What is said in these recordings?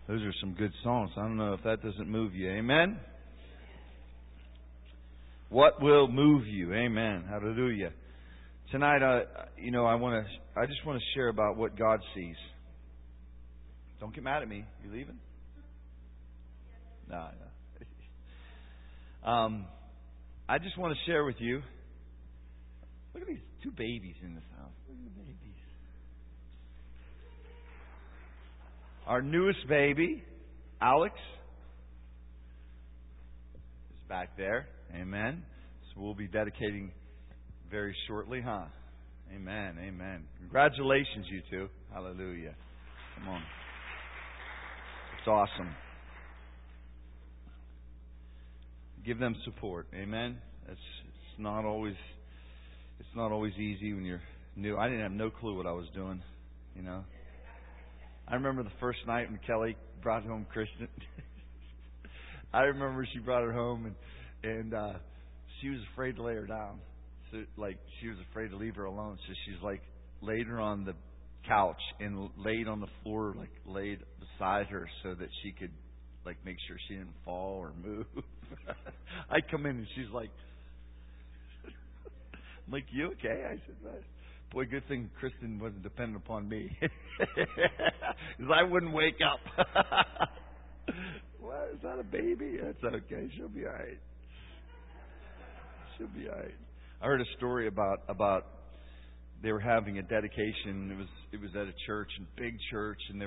Those are some good songs. I don't know if that doesn't move you. Amen? What will move you? Amen. Hallelujah. Tonight, I just want to share about what God sees. Don't get mad at me. You leaving? No. I just want to share with you. Look at these two babies in this house. Look at the babies. Our newest baby, Alex, is back there. Amen. So we'll be dedicating very shortly, huh? Amen. Amen. Congratulations, you two. Hallelujah. Come on. It's awesome. Give them support. Amen. It's not always easy when you're new. I didn't have no clue what I was doing, you know. I remember the first night when Kelly brought home Kristen. I remember she brought her home and she was afraid to lay her down. So she was afraid to leave her alone. So she's laid her on the couch and laid on the floor, laid beside her so that she could make sure she didn't fall or move. I come in and she's like, I'm like, you okay? I said, boy, good thing Kristen wasn't dependent upon me. Because I wouldn't wake up. What? Is that a baby? That's okay. She'll be all right. She'll be all right. I heard a story about they were having a dedication. It was at a church, a big church, and it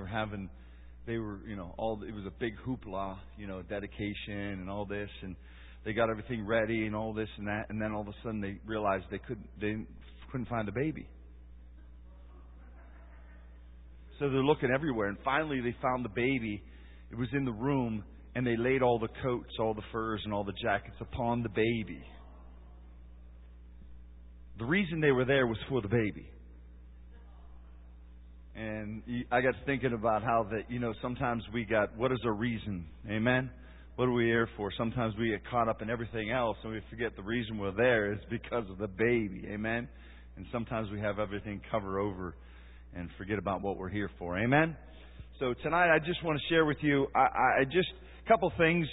was a big hoopla, dedication and all this, and they got everything ready and all this and that, and then all of a sudden they realized they couldn't find the baby. So they're looking everywhere, and finally they found the baby. It was in the room, and they laid all the coats, all the furs, and all the jackets upon the baby. The reason they were there was for the baby. And I got thinking about how that, sometimes what is our reason? Amen? What are we here for? Sometimes we get caught up in everything else and we forget the reason we're there is because of the baby. Amen? And sometimes we have everything cover over and forget about what we're here for. Amen? So tonight I just want to share with you, a couple things.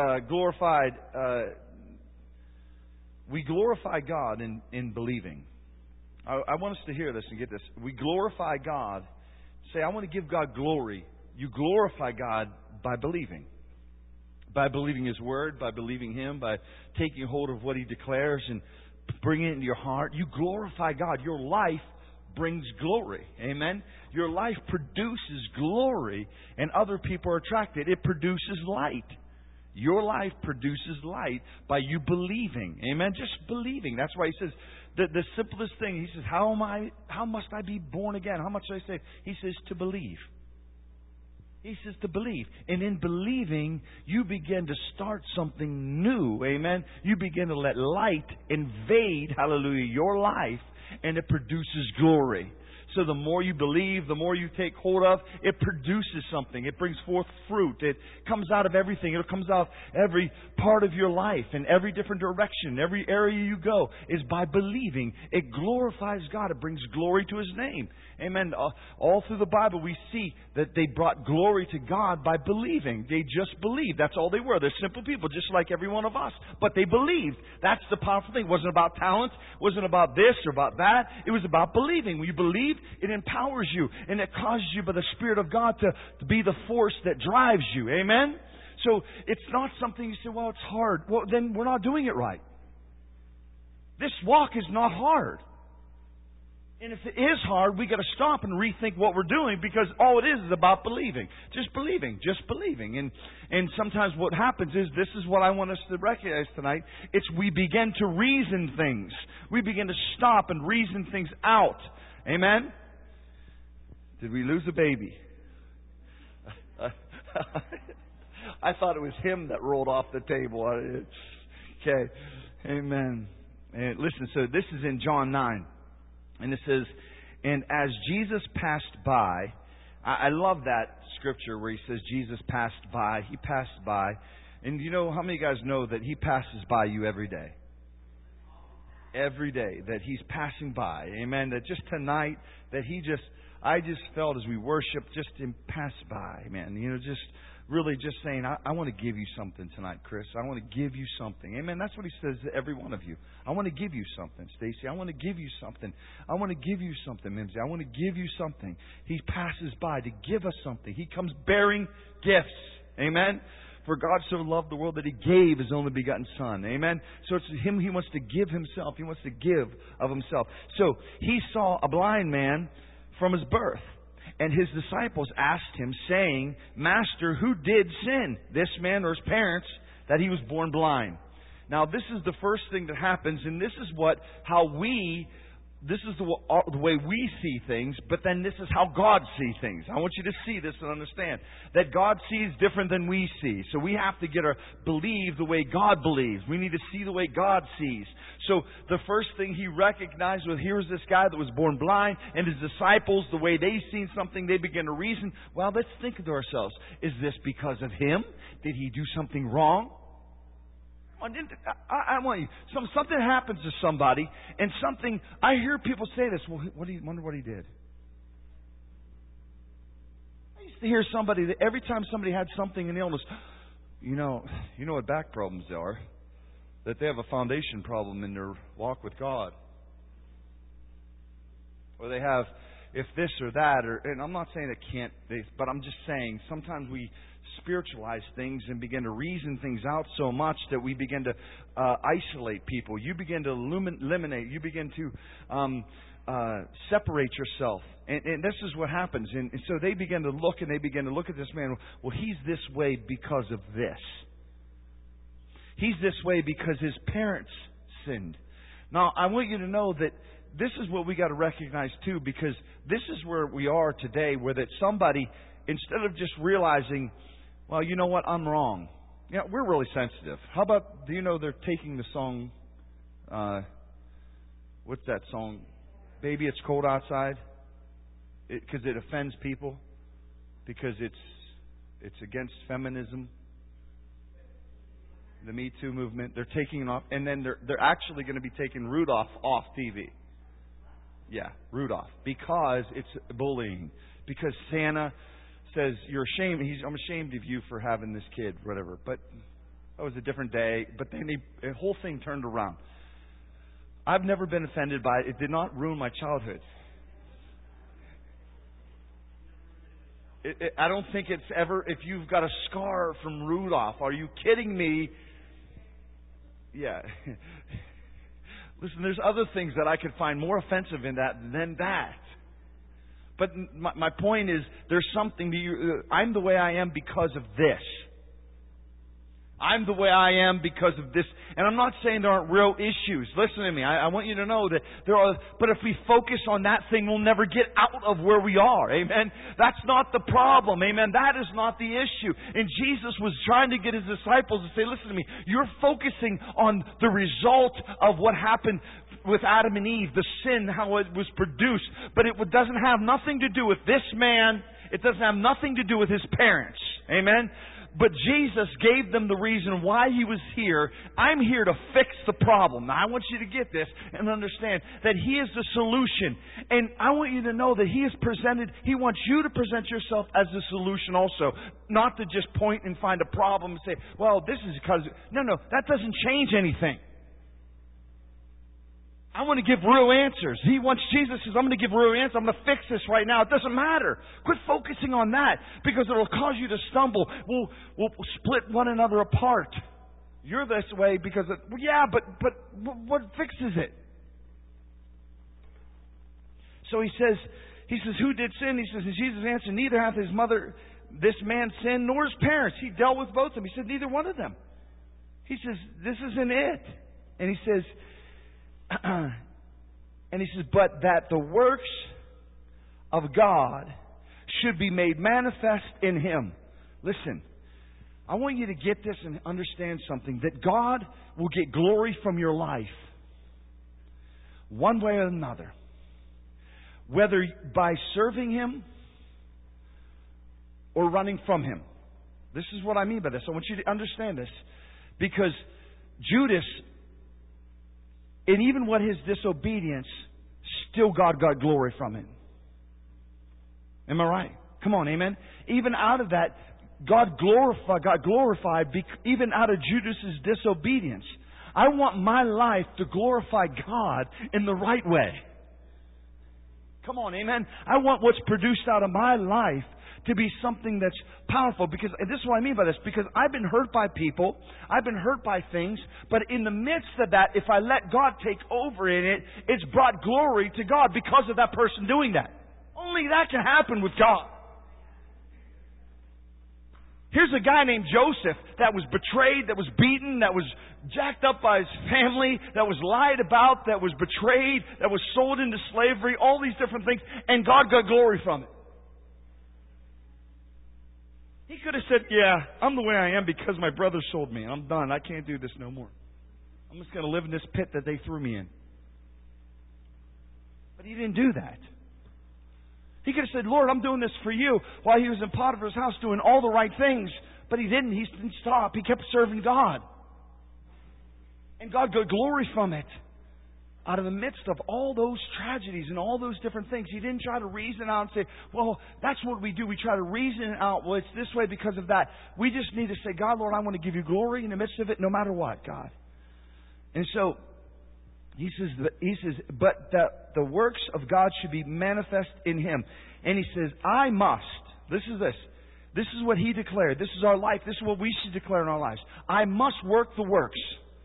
We glorify God in believing. I want us to hear this and get this. We glorify God. Say, I want to give God glory. You glorify God by believing. By believing His Word, by believing Him, by taking hold of what He declares and bringing it into your heart. You glorify God. Your life brings glory. Amen? Your life produces glory and other people are attracted. It produces light. Your life produces light by you believing. Amen? Just believing. That's why He says, the simplest thing, He says, how must I be born again? How much should I say? He says, to believe. He says to believe. And in believing, you begin to start something new. Amen? You begin to let light invade, hallelujah, your life, and it produces glory. So the more you believe, the more you take hold of, it produces something. It brings forth fruit. It comes out of everything. It comes out every part of your life in every different direction. Every area you go is by believing. It glorifies God. It brings glory to His name. Amen. All through the Bible we see that they brought glory to God by believing. They just believed. That's all they were. They're simple people just like every one of us. But they believed. That's the powerful thing. It wasn't about talent. It wasn't about this or about that. It was about believing. When you believe, it empowers you. And it causes you by the Spirit of God to be the force that drives you. Amen? So it's not something you say, well, it's hard. Well, then we're not doing it right. This walk is not hard. And if it is hard, we got to stop and rethink what we're doing because all it is about believing. Just believing. Just believing. And sometimes what happens is, this is what I want us to recognize tonight. It's we begin to reason things. We begin to stop and reason things out. Amen? Did we lose a baby? I thought it was him that rolled off the table. Okay. Amen. And listen, so this is in John 9. And it says, and as Jesus passed by, I love that scripture where He says Jesus passed by. He passed by. And you know, how many of you guys know that He passes by you every day? Every day that He's passing by. Amen. That just tonight, that He just, I just felt as we worshiped, just to pass by, man. Just really just saying, I want to give you something tonight, Chris. I want to give you something. Amen. That's what He says to every one of you. I want to give you something, Stacy. I want to give you something. I want to give you something, Mimsy. I want to give you something. He passes by to give us something. He comes bearing gifts. Amen. For God so loved the world that He gave His only begotten Son. Amen. So it's Him. He wants to give Himself. He wants to give of Himself. So He saw a blind man from his birth. And His disciples asked Him, saying, Master, who did sin, this man or his parents, that he was born blind? Now, this is the first thing that happens, and this is the way we see things, but then this is how God sees things. I want you to see this and understand that God sees different than we see. So we have to believe the way God believes. We need to see the way God sees. So the first thing He recognized was, here's this guy that was born blind, and His disciples, the way they seen something, they began to reason, well, let's think to ourselves, is this because of him? Did he do something wrong? I want you. Something happens to somebody, and something. I hear people say this. Well, wonder what he did. I used to hear somebody that every time somebody had something, an illness, you know what back problems are. That they have a foundation problem in their walk with God, or they have if this or that, and I'm not saying it can't, but I'm just saying sometimes we spiritualize things and begin to reason things out so much that we begin to isolate people. You begin to eliminate. You begin to separate yourself. And this is what happens. And so they begin to look, and they begin to look at this man. Well, he's this way because of this. He's this way because his parents sinned. Now, I want you to know that this is what we got to recognize too, because this is where we are today, where that somebody, instead of just realizing, well, you know what, I'm wrong. Yeah, we're really sensitive. How about, do you know they're taking the song, what's that song? Baby, It's Cold Outside? Because it offends people. Because it's against feminism. The Me Too movement. They're taking it off. And then they're actually going to be taking Rudolph off TV. Yeah, Rudolph. Because it's bullying. Because Santa says, you're ashamed. I'm ashamed of you for having this kid, whatever. But that was a different day. But then the whole thing turned around. I've never been offended by it. It did not ruin my childhood. I don't think it's ever, if you've got a scar from Rudolph, are you kidding me? Yeah. Listen, there's other things that I could find more offensive in that than that. But my point is, there's something to you. I'm the way I am because of this. I'm the way I am because of this. And I'm not saying there aren't real issues. Listen to me. I want you to know that there are. But if we focus on that thing, we'll never get out of where we are. Amen. That's not the problem. Amen. That is not the issue. And Jesus was trying to get His disciples to say, listen to me. You're focusing on the result of what happened with Adam and Eve, the sin, how it was produced. But it doesn't have nothing to do with this man. It doesn't have nothing to do with his parents. Amen. But Jesus gave them the reason why He was here. I'm here to fix the problem. Now, I want you to get this and understand that He is the solution. And I want you to know that He wants you to present yourself as the solution also. Not to just point and find a problem and say, well, this is because... No, that doesn't change anything. I want to give real answers. Jesus says, I'm going to give real answers. I'm going to fix this right now. It doesn't matter. Quit focusing on that, because it will cause you to stumble. We'll split one another apart. You're this way because but what fixes it? So he says, who did sin? He says, and Jesus answered, neither hath his mother, this man, sinned, nor his parents. He dealt with both of them. He said, neither one of them. He says, this isn't it. And he says, but that the works of God should be made manifest in Him. Listen, I want you to get this and understand something, that God will get glory from your life one way or another. Whether by serving Him or running from Him. This is what I mean by this. I want you to understand this. Because Judas, and even what his disobedience, still God got glory from it. Am I right? Come on, amen? Even out of that, God glorified even out of Judas's disobedience. I want my life to glorify God in the right way. Come on, amen? I want what's produced out of my life to be something that's powerful. Because this is what I mean by this. Because I've been hurt by people. I've been hurt by things. But in the midst of that, if I let God take over in it, it's brought glory to God because of that person doing that. Only that can happen with God. Here's a guy named Joseph that was betrayed, that was beaten, that was jacked up by his family, that was lied about, that was betrayed, that was sold into slavery, all these different things, and God got glory from it. He could have said, yeah, I'm the way I am because my brother sold me. I'm done. I can't do this no more. I'm just going to live in this pit that they threw me in. But he didn't do that. He could have said, Lord, I'm doing this for you, while he was in Potiphar's house doing all the right things. But he didn't. He didn't stop. He kept serving God. And God got glory from it. Out of the midst of all those tragedies and all those different things, he didn't try to reason out and say, well, that's what we do. We try to reason out, well, it's this way because of that. We just need to say, God, Lord, I want to give you glory in the midst of it, no matter what, God. And so, He says, but the works of God should be manifest in him. And he says, I must. This is what he declared. This is our life. This is what we should declare in our lives. I must work the works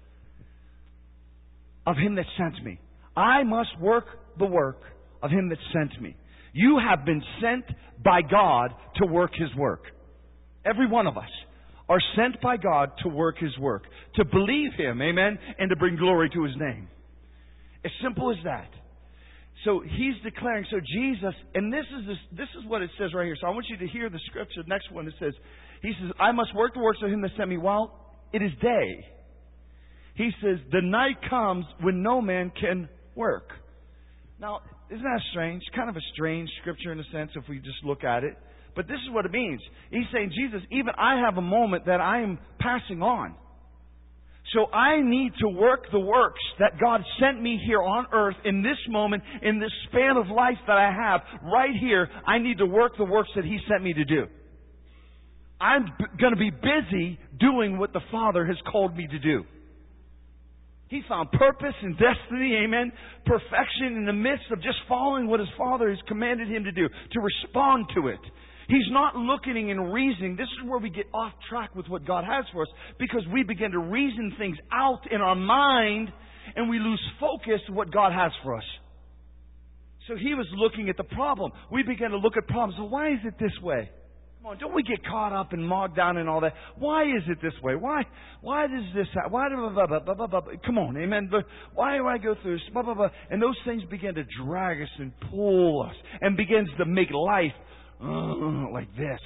of him that sent me. I must work the work of him that sent me. You have been sent by God to work his work. Every one of us are sent by God to work his work. To believe him, amen, and to bring glory to his name. As simple as that. So he's declaring, so Jesus, and this is what it says right here. So I want you to hear the scripture. The next one, it says, he says, I must work the works of him that sent me while it is day. He says, the night comes when no man can work. Now, isn't that strange? Kind of a strange scripture in a sense if we just look at it. But this is what it means. He's saying, Jesus, even I have a moment that I am passing on. So I need to work the works that God sent me here on earth in this moment, in this span of life that I have, right here. I need to work the works that he sent me to do. I'm going to be busy doing what the Father has called me to do. He found purpose and destiny, amen, perfection in the midst of just following what his Father has commanded him to do, to respond to it. He's not looking and reasoning. This is where we get off track with what God has for us, because we begin to reason things out in our mind and we lose focus of what God has for us. So he was looking at the problem. We began to look at problems. So why is it this way? Come on, don't we get caught up and bogged down in all that? Why is it this way? Why does this happen? Why come on, amen. But why do I go through this? Blah, blah, blah. And those things begin to drag us and pull us and begins to make life like this.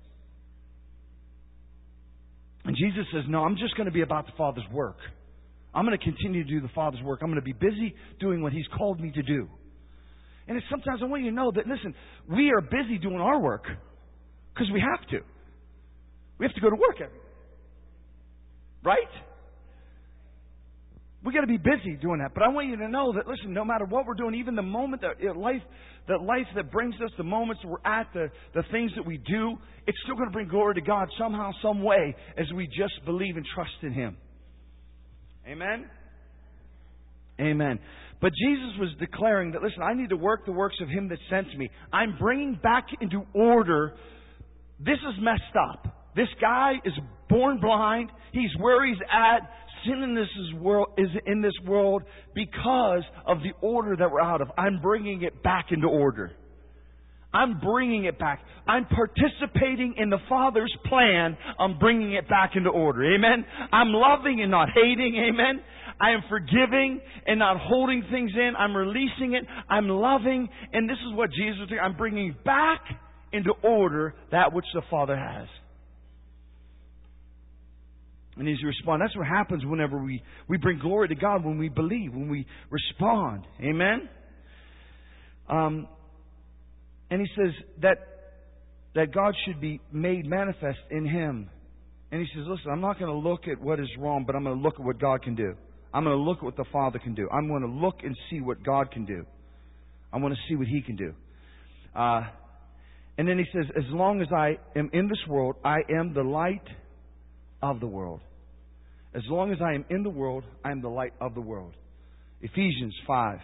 And Jesus says, no, I'm just going to be about the Father's work. I'm going to continue to do the Father's work. I'm going to be busy doing what he's called me to do. And it's sometimes I want you to know that, listen, we are busy doing our work because we have to. We have to go to work every day. Right? We got to be busy doing that. But I want you to know that, listen, no matter what we're doing, even the moment that life that brings us, the moments we're at, the things that we do, it's still going to bring glory to God somehow, some way, as we just believe and trust in him. Amen? Amen. But Jesus was declaring that, listen, I need to work the works of him that sent me. I'm bringing back into order. This is messed up. This guy is born blind. He's where he's at. Sin in this is in this world because of the order that we're out of. I'm bringing it back into order. I'm bringing it back. I'm participating in the Father's plan. I'm bringing it back into order. Amen? I'm loving and not hating. Amen? I am forgiving and not holding things in. I'm releasing it. I'm loving. And this is what Jesus is doing. I'm bringing back into order that which the Father has. And as you respond, that's what happens whenever we bring glory to God, when we believe, when we respond. Amen? And he says that God should be made manifest in him. And he says, listen, I'm not going to look at what is wrong, but I'm going to look at what God can do. I'm going to look at what the Father can do. I'm going to look and see what God can do. I want to see what he can do. And then he says, as long as I am in this world, I am the light of the world. As long as I am in the world, I am the light of the world. Ephesians 5.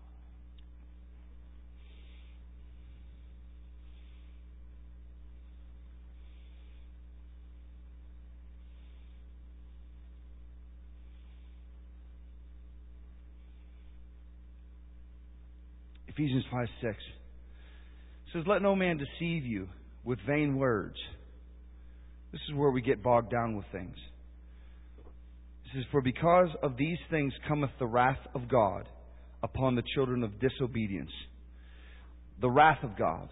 Ephesians 5:6 says, let no man deceive you with vain words. This is where we get bogged down with things. It says, for because of these things cometh the wrath of God upon the children of disobedience. The wrath of God.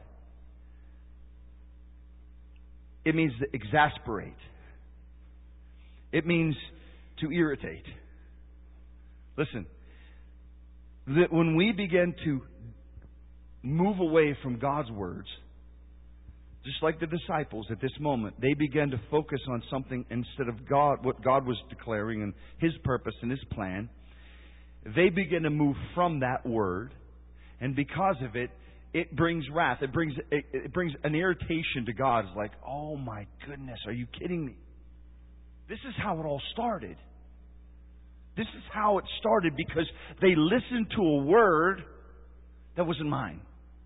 It means to exasperate. It means to irritate. Listen, that when we begin to move away from God's words, just like the disciples at this moment, they began to focus on something instead of God, what God was declaring and His purpose and His plan. They begin to move from that word, and because of it, it brings wrath. It brings an irritation to God. It's like, oh my goodness, are you kidding me? This is how it all started. This is how it started because they listened to a word that wasn't mine.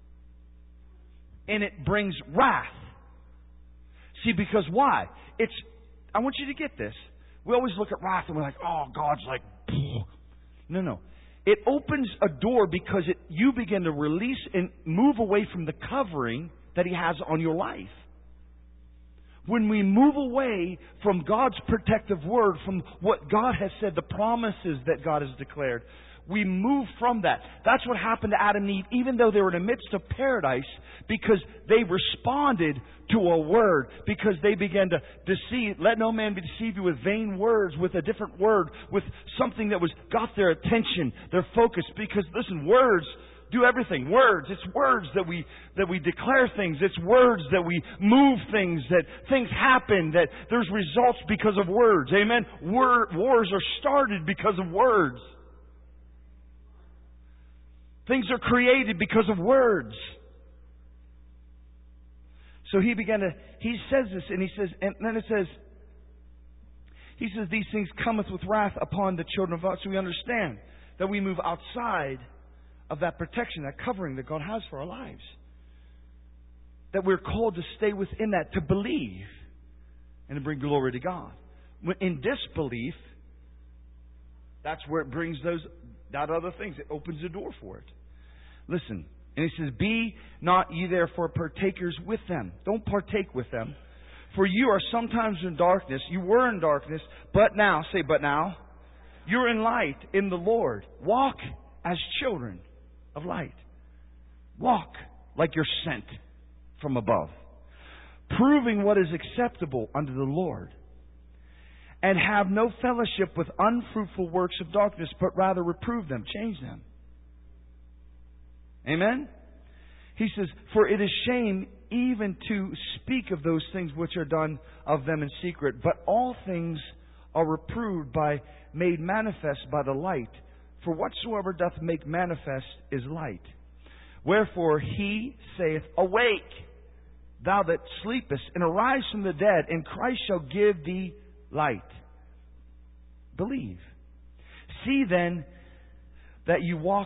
And it brings wrath. See, because why? I want you to get this. We always look at wrath and we're like, oh, God's like, pfft. No. It opens a door because you begin to release and move away from the covering that He has on your life. When we move away from God's protective word, from what God has said, the promises that God has declared, we move from that. That's what happened to Adam and Eve, even though they were in the midst of paradise, because they responded to a word, because they began to deceive. Let no man deceive you with vain words, with a different word, with something that got their attention, their focus. Because listen, words do everything. Words. It's words that we declare things. It's words that we move things, that things happen, that there's results because of words. Amen. Wars are started because of words. Things are created because of words. So he says this, and then it says, these things cometh with wrath upon the children of God. So we understand that we move outside of that protection, that covering that God has for our lives. That we're called to stay within that, to believe, and to bring glory to God. In disbelief, that's where it brings that other things. It opens the door for it. Listen, and he says, be not ye therefore partakers with them. Don't partake with them. For you are sometimes in darkness. You were in darkness, but now, say but now, you're in light in the Lord. Walk as children of light. Walk like you're sent from above, proving what is acceptable unto the Lord. And have no fellowship with unfruitful works of darkness, but rather reprove them, change them. Amen? He says, for it is shame even to speak of those things which are done of them in secret, but all things are reproved made manifest by the light. For whatsoever doth make manifest is light. Wherefore he saith, awake, thou that sleepest, and arise from the dead, and Christ shall give thee light. Believe. See then that you walk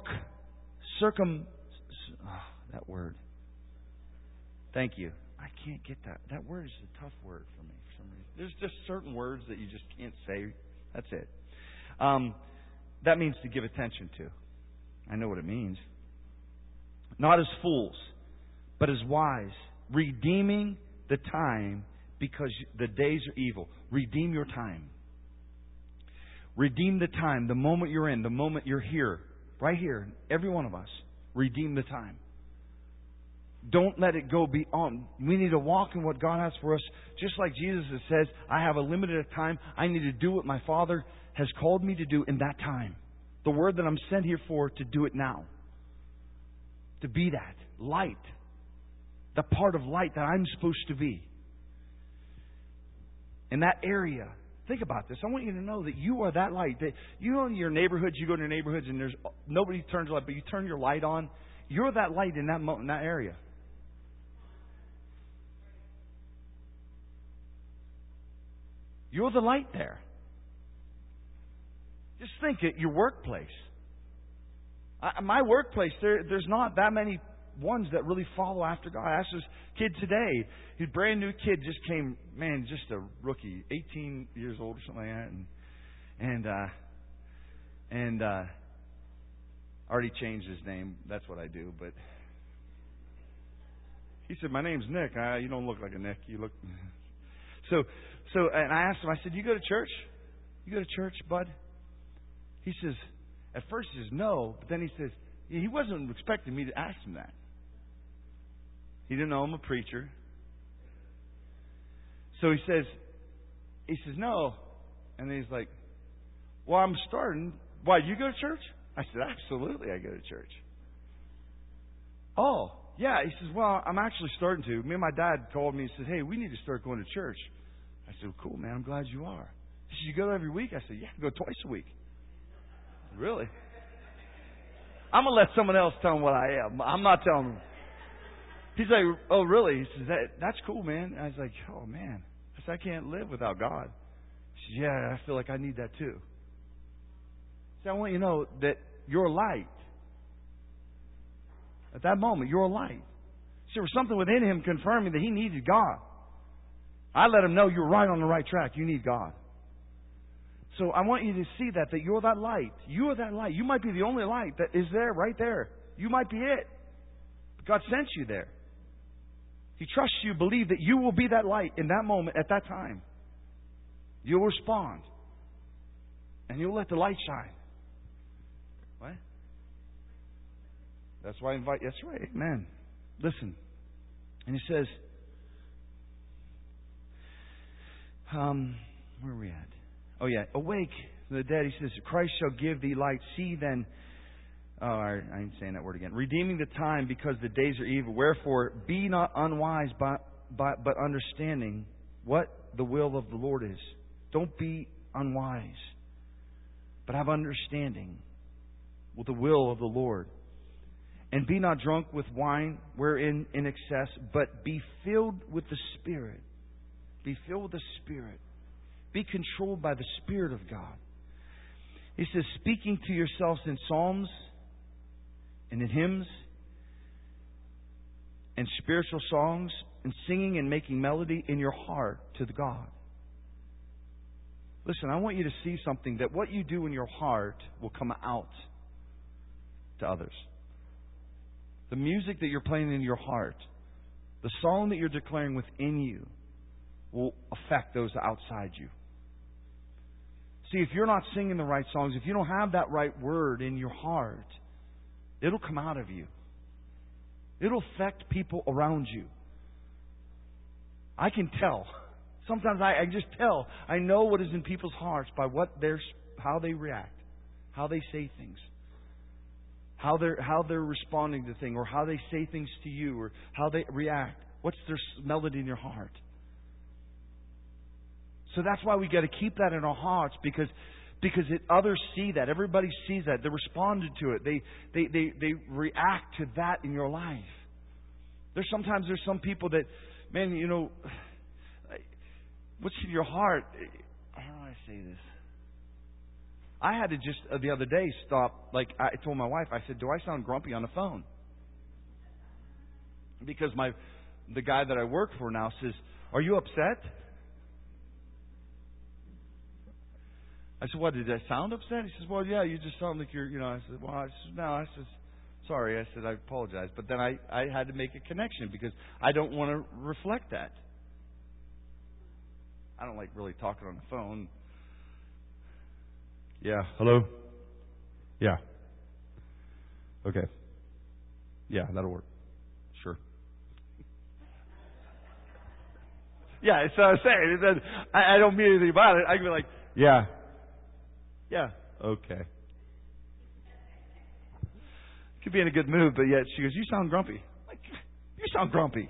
that word. Thank you. I can't get that. That word is a tough word for me for some reason. There's just certain words that you just can't say. That's it. That means to give attention to. I know what it means. Not as fools, but as wise, redeeming the time, because the days are evil. Redeem your time. Redeem the time. The moment you're in, the moment you're here, right here, every one of us, redeem the time. Don't let it go beyond. We need to walk in what God has for us. Just like Jesus says, I have a limited time. I need to do what my Father has called me to do in that time. The word that I'm sent here for, to do it now. To be that light. The part of light that I'm supposed to be. In that area. Think about this. I want you to know that you are that light. That you know, in your neighborhoods, you go to your neighborhoods and there's nobody turns light, but you turn your light on. You're that light in that area. You're the light there. Just think at your workplace. My workplace, there's not that many ones that really follow after God. I asked this kid today, his brand new kid just came, man, just a rookie, 18 years old or something like that, and already changed his name. That's what I do. But he said, "My name's Nick." You don't look like a Nick. You look so. And I asked him. I said, "You go to church? You go to church, bud?" He says, at first he says no, but then he says he wasn't expecting me to ask him that. He didn't know I'm a preacher. So he says no, and then he's like, "Well, I'm starting. Why, you go to church?" I said, "Absolutely, I go to church." "Oh, yeah." He says, "Well, I'm actually starting to. Me and my dad called me and said, 'Hey, we need to start going to church.'" I said, "Well, cool, man. I'm glad you are." He said, "You go every week?" I said, "Yeah, I go twice a week." "Really?" I'm going to let someone else tell him what I am. I'm not telling him. He's like, "Oh, really?" He says, "That's cool, man." And I was like, "Oh, man. I said, I can't live without God." He says, "Yeah, I feel like I need that too." See, I want you to know that you're light. At that moment, you're light. See, there was something within him confirming that he needed God. I let him know you're right on the right track. You need God. So I want you to see that you're that light. You are that light. You might be the only light that is there, right there. You might be it. But God sent you there. He trusts you, believe that you will be that light in that moment, at that time. You'll respond. And you'll let the light shine. What? That's why I invite. That's right. Amen. Listen. And he says, where are we at? Oh, yeah. Awake from the dead. He says, Christ shall give thee light. See then. Oh, I ain't saying that word again. Redeeming the time, because the days are evil. Wherefore, be not unwise, but understanding what the will of the Lord is. Don't be unwise, but have understanding with the will of the Lord. And be not drunk with wine, wherein in excess, but be filled with the Spirit. Be filled with the Spirit. Be controlled by the Spirit of God. He says, speaking to yourselves in psalms and in hymns and spiritual songs, and singing and making melody in your heart to the God. Listen, I want you to see something, that what you do in your heart will come out to others. The music that you're playing in your heart, the song that you're declaring within you, will affect those outside you. See, if you're not singing the right songs, if you don't have that right word in your heart, it'll come out of you. It'll affect people around you. I can tell. Sometimes I just tell. I know what is in people's hearts by how they react, how they say things, how they're responding to things, or how they say things to you, or how they react. What's their melody in your heart? So that's why we got to keep that in our hearts, because others see that. Everybody sees that. They responded to it. They react to that in your life. There's some people that, man, you know, what's in your heart? How do I say this? I had to just the other day stop. Like I told my wife, I said, "Do I sound grumpy on the phone?" Because the guy that I work for now says, "Are you upset?" I said, "What, did I sound upset?" He says, "Well, yeah, you just sound like you're, you know." I said, "Well," I said, "No." I said, "Sorry." I said, "I apologize." But then I had to make a connection, because I don't want to reflect that. I don't like really talking on the phone. Yeah. Hello? Yeah. Okay. Yeah, that'll work. Sure. Yeah, so I was saying, I don't mean anything about it. I can be like, yeah. Yeah. Okay. Could be in a good mood, but yet she goes, "You sound grumpy." I'm like, "You sound grumpy."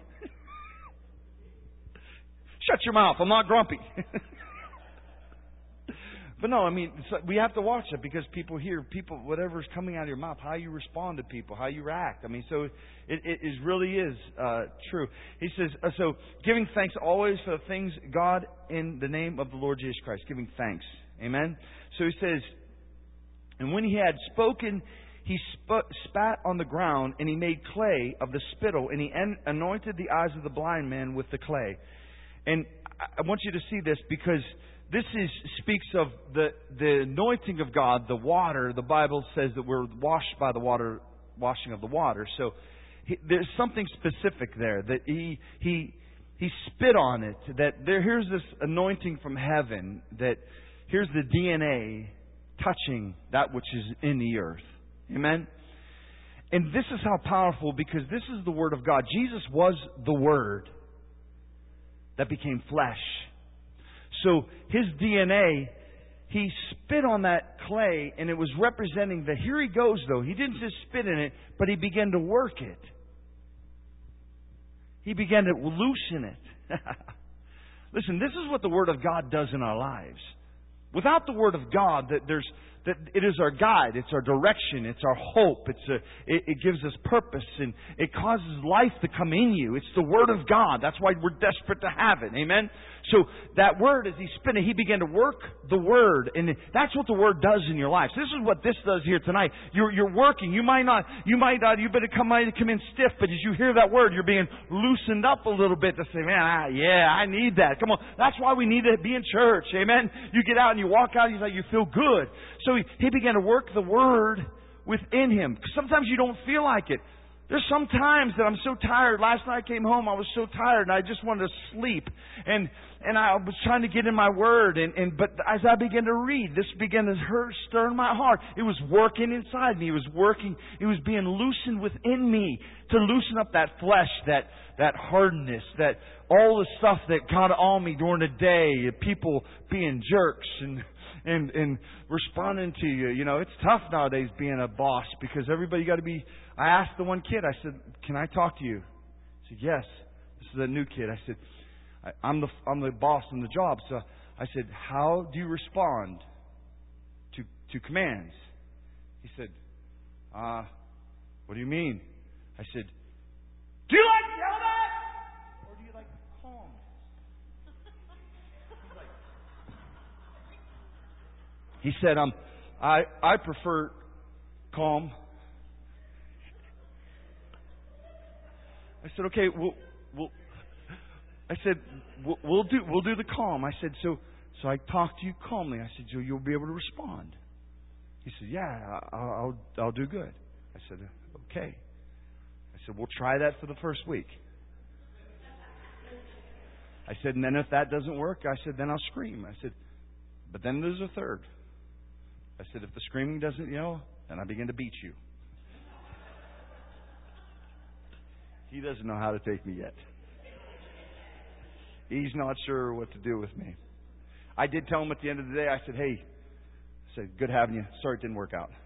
Shut your mouth. I'm not grumpy. But no, I mean, we have to watch it because people hear, whatever's coming out of your mouth, how you respond to people, how you react. I mean, so it really is true. He says, so giving thanks always for the things God in the name of the Lord Jesus Christ. Giving thanks. Amen? So he says, and when he had spoken, he spat on the ground, and he made clay of the spittle, and he anointed the eyes of the blind man with the clay. And I want you to see this because this speaks of the anointing of God, the water. The Bible says that we're washed by the washing of the water. So there's something specific there that he spit on it. That here's this anointing from heaven. That here's the DNA touching that which is in the earth. Amen. And this is how powerful, because this is the Word of God. Jesus was the Word that became flesh. So his DNA, he spit on that clay, and it was representing that here he goes, though. He didn't just spit in it, but he began to work it. He began to loosen it. Listen, this is what the Word of God does in our lives. Without the Word of God, that it is our guide, it's our direction, it's our hope, it gives us purpose, and it causes life to come in you. It's the Word of God. That's why we're desperate to have it. Amen? So that Word, as he spit it, he began to work the Word, and that's what the Word does in your life. So this is what this does here tonight. You're working. You better come in stiff, but as you hear that Word, you're being loosened up a little bit to say, man, I need that. Come on. That's why we need to be in church. Amen? You get out and you walk out, you feel good. So he began to work the Word within him. Sometimes you don't feel like it. There's some times that I'm so tired. Last night I came home, I was so tired, and I just wanted to sleep. And I was trying to get in my Word, but as I began to read, this began to stir in my heart. It was working inside me. It was working. It was being loosened within me to loosen up that flesh, that hardness, that all the stuff that got on me during the day, people being jerks and responding to you. You know, it's tough nowadays being a boss because everybody got to be. I asked the one kid, I said, can I talk to you? He said, yes. This is a new kid. I said, I'm the boss on the job. So I said, how do you respond to commands? He said, what do you mean? I said, do you like yell at? Or do you like calm? He said, I prefer calm. I said, okay, we'll do the calm. I said, so I talked to you calmly. I said, so you'll be able to respond. He said, yeah, I'll do good. I said, okay. I said, we'll try that for the first week. I said, and then if that doesn't work, I said, then I'll scream. I said, but then there's a third. I said, if the screaming doesn't, then I begin to beat you. He doesn't know how to take me yet. He's not sure what to do with me. I did tell him at the end of the day, I said, hey, good having you. Sorry it didn't work out.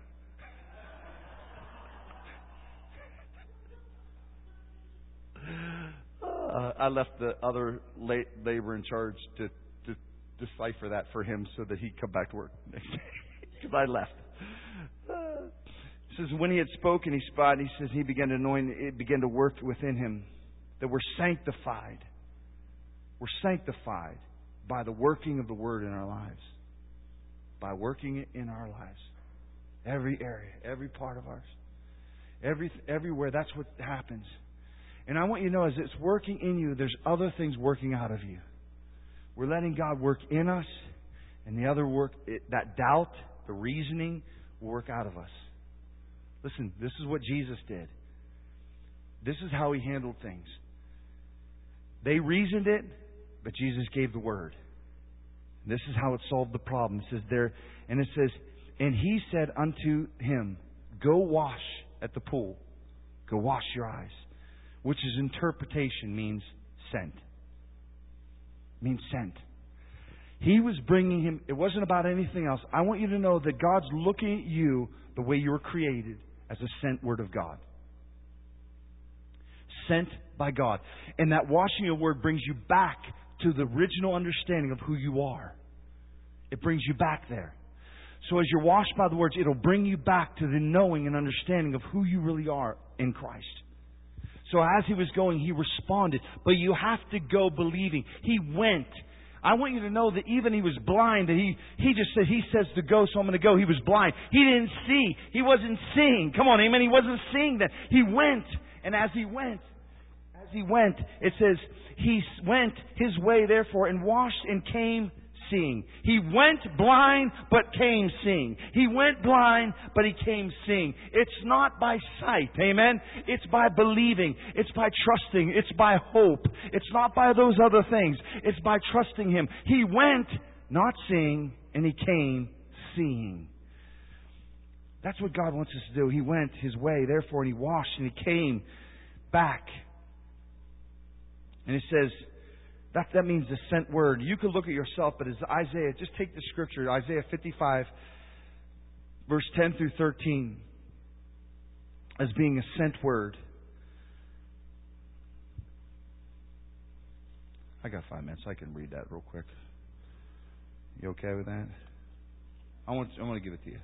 I left the other labor in charge to decipher that for him so that he'd come back to work next day. Because I left. It says, when he had spoken, he spat. He says he began to anoint. It began to work within him. That we're sanctified. We're sanctified by the working of the Word in our lives. By working it in our lives. Every area, every part of ours. Everywhere, that's what happens. And I want you to know, as it's working in you, there's other things working out of you. We're letting God work in us, and the other work, that doubt, the reasoning, will work out of us. Listen, this is what Jesus did. This is how He handled things. They reasoned it, but Jesus gave the Word. This is how it solved the problem. It says there, and it says, and He said unto him, go wash at the pool. Go wash your eyes. Which is interpretation, means sent. Means sent. He was bringing him, it wasn't about anything else. I want you to know that God's looking at you the way you were created, as a sent Word of God. Sent by God. And that washing of Word brings you back to the original understanding of who you are. It brings you back there. So as you're washed by the words, it'll bring you back to the knowing and understanding of who you really are in Christ. So as he was going, he responded. But you have to go believing. He went. I want you to know that even he was blind, that he just said, he says to go, so I'm going to go. He was blind. He didn't see. He wasn't seeing. Come on, amen. He wasn't seeing that. He went. And as he went, it says, he went his way, therefore, and washed and came seeing. He went blind, but came seeing. He went blind, but he came seeing. It's not by sight, amen? It's by believing. It's by trusting. It's by hope. It's not by those other things. It's by trusting Him. He went not seeing, and he came seeing. That's what God wants us to do. He went his way, therefore, and he washed, and he came back. And it says, that means the sent word. You could look at yourself, but as Isaiah, just take the scripture, Isaiah 55, verse 10 through 13, as being a sent word. I got 5 minutes. I can read that real quick. You okay with that? I want to give it to you.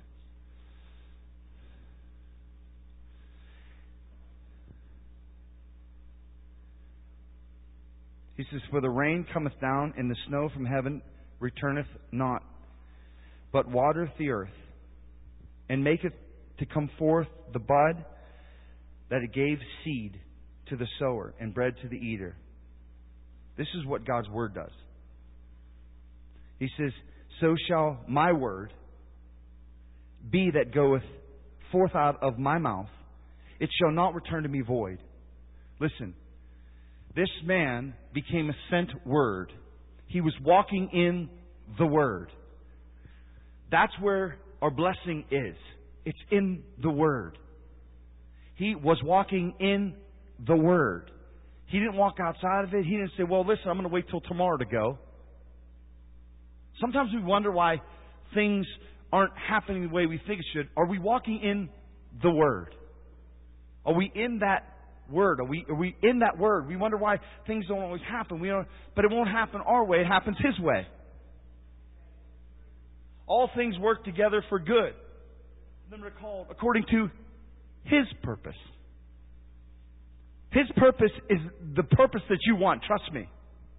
He says, for the rain cometh down, and the snow from heaven returneth not, but watereth the earth, and maketh to come forth the bud, that it gave seed to the sower, and bread to the eater. This is what God's Word does. He says, so shall my word be that goeth forth out of my mouth. It shall not return to me void. Listen. This man became a sent word. He was walking in the Word. That's where our blessing is. It's in the Word. He was walking in the Word. He didn't walk outside of it. He didn't say, well, listen, I'm going to wait till tomorrow to go. Sometimes we wonder why things aren't happening the way we think it should. Are we walking in the Word? Are we in that Word? Are we in that Word? We wonder why things don't always happen. But it won't happen our way. It happens His way. All things work together for good. Remember, called according to His purpose. His purpose is the purpose that you want. Trust me.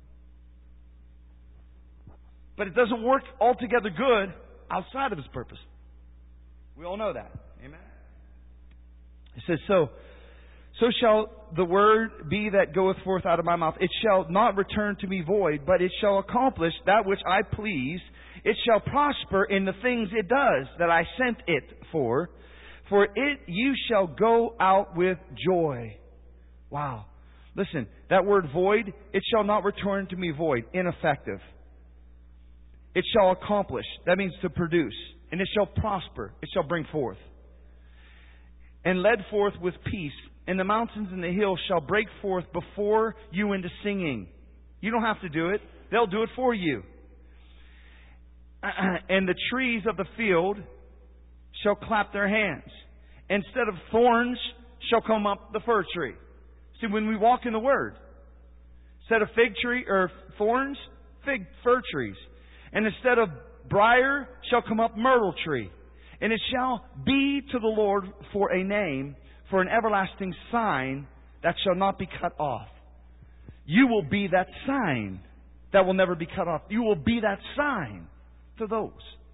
But it doesn't work altogether good outside of His purpose. We all know that. Amen. It says so. So shall the word be that goeth forth out of my mouth. It shall not return to me void, but it shall accomplish that which I please. It shall prosper in the things it does that I sent it for. For it you shall go out with joy. Wow. Listen, that word void, it shall not return to me void, ineffective. It shall accomplish. That means to produce. And it shall prosper. It shall bring forth. And led forth with peace. And the mountains and the hills shall break forth before you into singing. You don't have to do it. They'll do it for you. And the trees of the field shall clap their hands. Instead of thorns shall come up the fir tree. See, when we walk in the Word, instead of fig tree or thorns, fir trees. And instead of briar shall come up myrtle tree. And it shall be to the Lord for a name, for an everlasting sign that shall not be cut off. You will be that sign that will never be cut off. You will be that sign to those.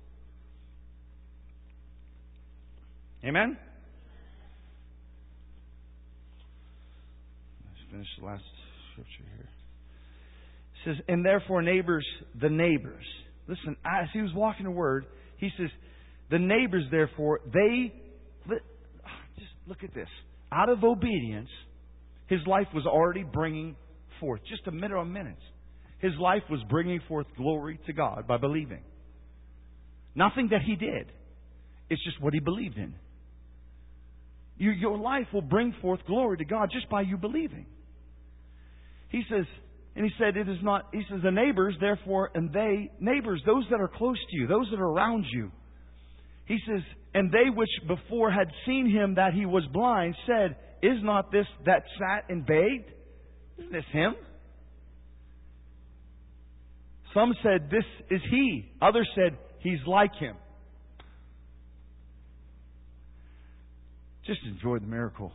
Amen? Let's finish the last scripture here. It says, and therefore neighbors, the neighbors. Listen, as he was walking the Word, he says, the neighbors therefore, just look at this. Out of obedience, his life was already bringing forth. Just a minute of minutes. His life was bringing forth glory to God by believing. Nothing that he did. It's just what he believed in. Your life will bring forth glory to God just by you believing. He says, and he said, it is not, he says, the neighbors, therefore, and they, neighbors, those that are close to you, those that are around you. He says, and they which before had seen him that he was blind said, is not this that sat and begged? Isn't this him? Some said, this is He. Others said, He's like Him. Just enjoy the miracle.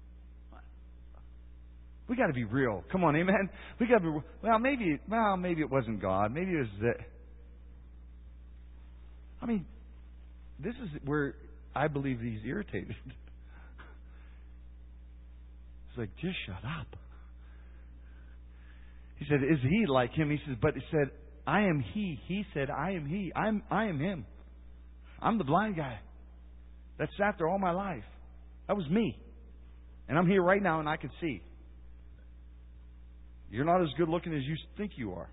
We got to be real. Come on, amen. We got to be. Maybe it wasn't God. Maybe it was that. I mean, this is where I believe He's irritated. It's like, just shut up. He said, is He like Him? He says, but He said, I am He. He said, I am He. I am Him. I'm the blind guy that sat there all my life. That was me. And I'm here right now and I can see. You're not as good looking as you think you are.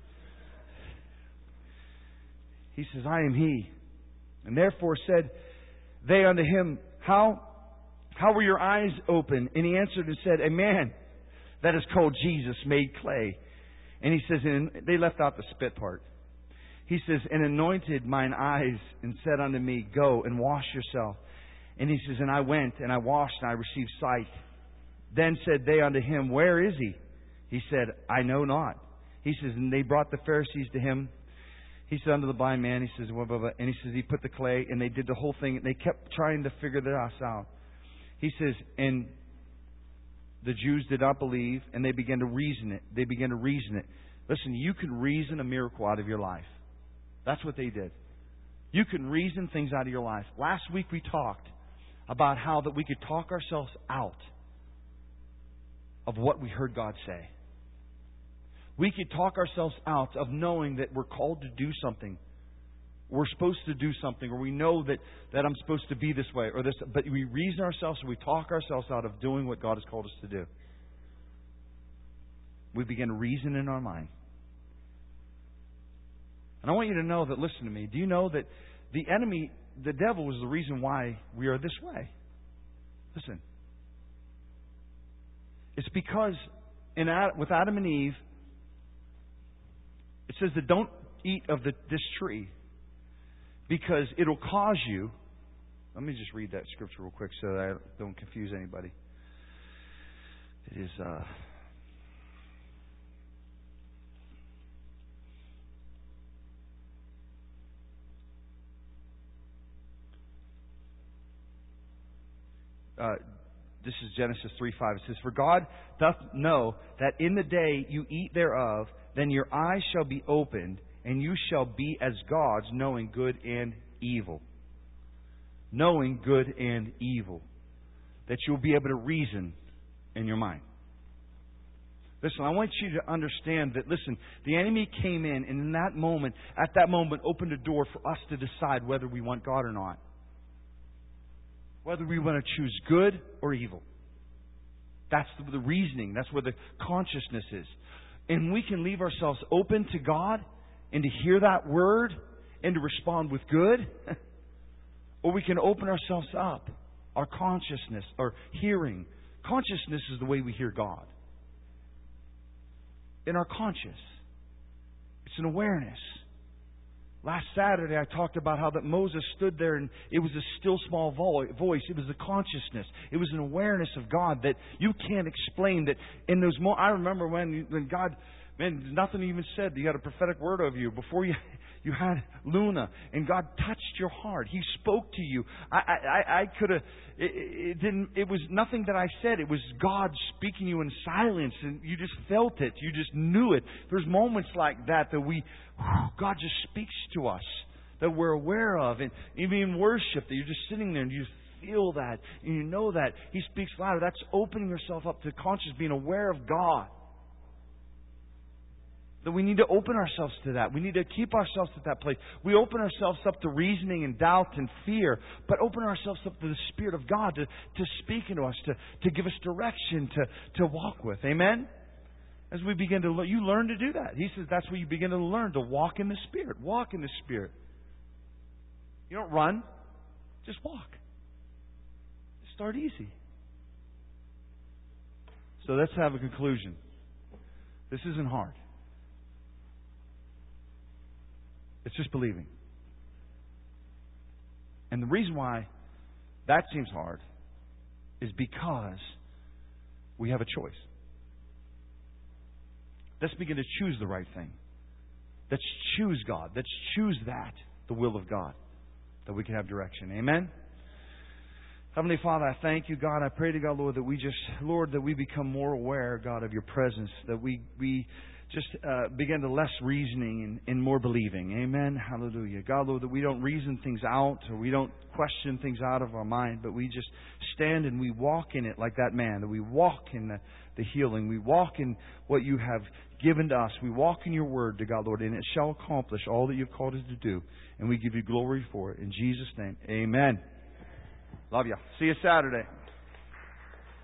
He says, I am He. And therefore said they unto Him, How were your eyes open? And He answered and said, a man that is called Jesus made clay. And He says, and they left out the spit part. He says, and anointed mine eyes and said unto me, go and wash yourself. And He says, and I went and I washed and I received sight. Then said they unto Him, where is He? He said, I know not. He says, and they brought the Pharisees to Him. He said unto the blind man, He says, blah, blah, blah. And He says, He put the clay, and they did the whole thing. And they kept trying to figure this out. He says, and the Jews did not believe, and they began to reason it. Listen, you can reason a miracle out of your life. That's what they did. You can reason things out of your life. Last week we talked about how that we could talk ourselves out of what we heard God say. We could talk ourselves out of knowing that we're called to do something. We're supposed to do something, or we know that I'm supposed to be this way, or this. But we reason ourselves, or we talk ourselves out of doing what God has called us to do. We begin to reason in our mind. And I want you to know that, listen to me, do you know that the enemy, the devil, is the reason why we are this way? Listen. It's because with Adam and Eve, it says that don't eat of this tree because it'll cause you. Let me just read that scripture real quick so that I don't confuse anybody. It is this is Genesis 3:5. It says, for God doth know that in the day you eat thereof, then your eyes shall be opened, and you shall be as gods, knowing good and evil. Knowing good and evil. That you'll be able to reason in your mind. Listen, I want you to understand that, listen, the enemy came in, and at that moment, opened a door for us to decide whether we want God or not. Whether we want to choose good or evil. That's the reasoning. That's where the consciousness is. And we can leave ourselves open to God and to hear that word and to respond with good. Or we can open ourselves up. Our consciousness, our hearing. Consciousness is the way we hear God. In our conscious. It's an awareness. Last Saturday I talked about how that Moses stood there and it was a still small voice. It was the consciousness. It was an awareness of God that you can't explain. That in those moments, I remember when God, man, nothing even said. You had a prophetic word over you before you had Luna, and God touched your heart. He spoke to you. I could have. It was nothing that I said. It was God speaking to you in silence, and you just felt it. You just knew it. There's moments like that God just speaks to us that we're aware of, and even in worship that you're just sitting there and you just feel that and you know that He speaks louder. That's opening yourself up to conscious, being aware of God. That we need to open ourselves to that. We need to keep ourselves at that place. We open ourselves up to reasoning and doubt and fear, but open ourselves up to the Spirit of God to speak into us, to give us direction, to walk with. Amen? As we begin to learn, you learn to do that. He says that's where you begin to learn to walk in the Spirit. Walk in the Spirit. You don't run. Just walk. Start easy. So let's have a conclusion. This isn't hard. It's just believing. And the reason why that seems hard is because we have a choice. Let's begin to choose the right thing. Let's choose God. Let's choose that, the will of God, that we can have direction. Amen? Heavenly Father, I thank You, God. I pray to God, Lord, that that we become more aware, God, of Your presence, that we just begin to less reasoning and more believing. Amen? Hallelujah. God, Lord, that we don't reason things out or we don't question things out of our mind, but we just stand and we walk in it like that man, that we walk in the healing. We walk in what You have given to us. We walk in Your word, to God, Lord, and it shall accomplish all that You've called us to do. And we give You glory for it. In Jesus' name, amen. Love you. See you Saturday.